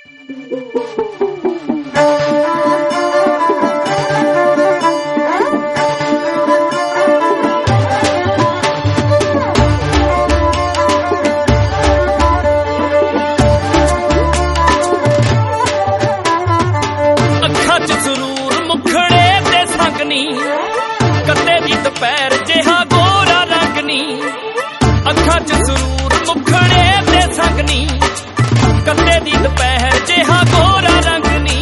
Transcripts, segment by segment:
कदे दी दोपहर जिहा गोरा रंग नी, अखां च सुरूर मुखड़े ते संग नी, कदे दी दोपहर जिहा गोरा रंग नी।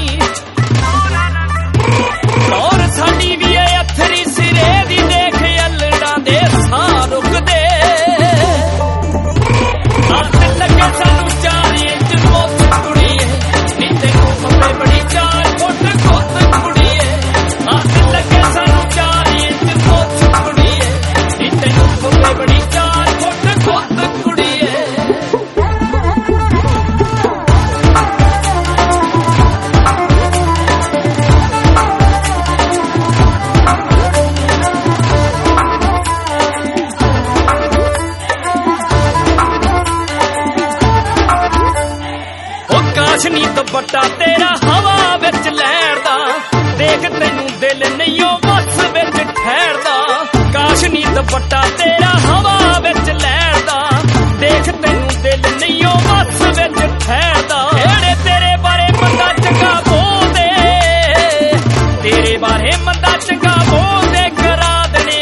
और साडी भी ऐ अथरी सिरे दी देख अल्लड़ां दे साह रुकदे, हथ लगे सानू 4 इंच मुੱਠ कुड़ीए, नी तैनूं फंबे बड़ी 4 फुट गुੱਤ कुड़ीए, हथ लगे सानू 4 इंच मुੱਠ कुड़ीए, नी तैनूं फंबे बड़ी 4 फुट गुੱਤ कुड़ीए। काशनी दुपट्टा तेरा हवा विच लैरदा, देख तैनूं दिल नहीं बस विच ठहरदा। काशनी दुपट्टा तेरा हवा विच लैरदा, देख तैनूं दिल नहीं बस विच ठहरदा। जेड़े तेरे बारे मंदा चंगा बोलदे, तेरे बारे मंदा चंगा बोलदे, करा देने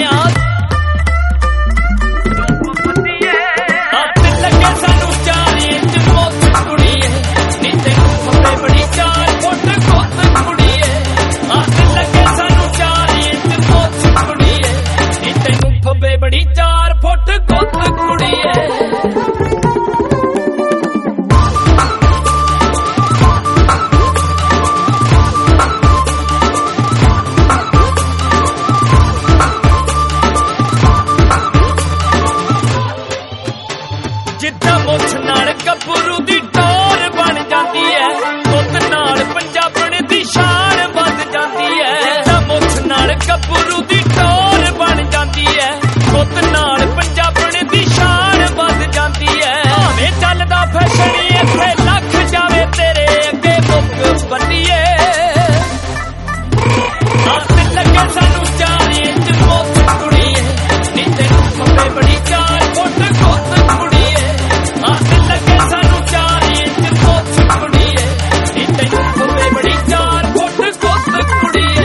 हथ लगे सानू 4 इंच मुੱਠ कुड़ीए, नी तैनूं फंबे बड़ी 4 फुट गुੱਤ कुड़ीए, हथ लगे सानू 4 इंच मुੱਠ कुड़ीए, नी तैनूं फंबे बड़ी 4 फुट गुੱਤ कुड़ीए। जिद्दां मुੱਠ नाल गभरू दी टोर बन जाती है, गुੱਤ नाल पंजाबण दी शान वध जाती है। जिद्दां मुੱਠ नाल गभरू दी टोर बन जाती है, गुੱਤ नाल पंजाबण दी शान वध जाती है। भावें चलदा फैशन इत्थे लख जावे, तेरे अगे मुक बंदीए, हथ लगे सानू 4 इंच मुੱਠ कुड़ीए, नी तैनूं फंबे बड़ी 4 फुट गुੱਤ कुड़ीए, हथ लगे सानू 4 इंच मुੱਠ कुड़ीए, नी तैनूं फंबे बड़ी 4 फुट गुੱਤ कुड़ीए।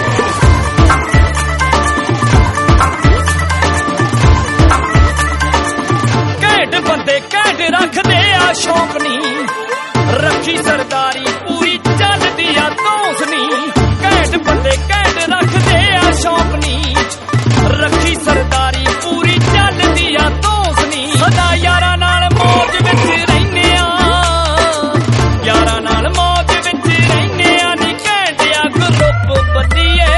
घैंट बंदे घैंट रखदे आ शौक नी, रखी सरदारी पूरी चलदी आ धौंस नी। घैंट बंदे घैंट रखदे आ शौक नी, रखी सरदारी पूरी चलदी आ धौंस नी। सदा यारां नाल मौज विच रहिंदे आ, यारां नाल मौज विच रहिंदे आ, नी घैंटिया ग्रुप बंदीए।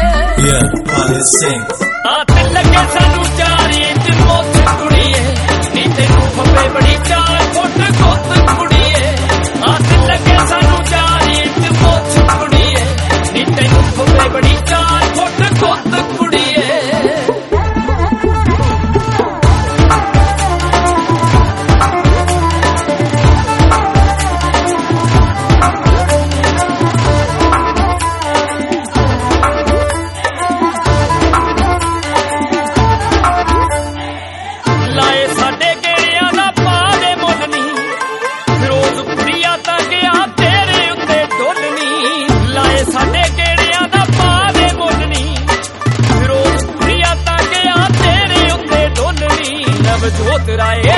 हथ लगे सानू 4 इंच मुੱਠ कुड़ीए, नी तैनूं फंबे बड़ी 4 फुट गुੱਤ कुड़ीए, हथ लगे सानू 4 इंच मुੱਠ कुड़ीए, नी तैनूं फंबे बड़ी 4 फुट गुੱਤ कुड़ीए। लाए साडे गेड़ियां दा पा दे मुੱਲ नी, फिरोज कुड़िया तां गया तेरे उत्ते डोलनी। लाए साडे गेड़ियां दा पा दे मुੱਲ नी, फिरोज कुड़िया तां गया तेरे उत्ते डोलनी। नवजोत राय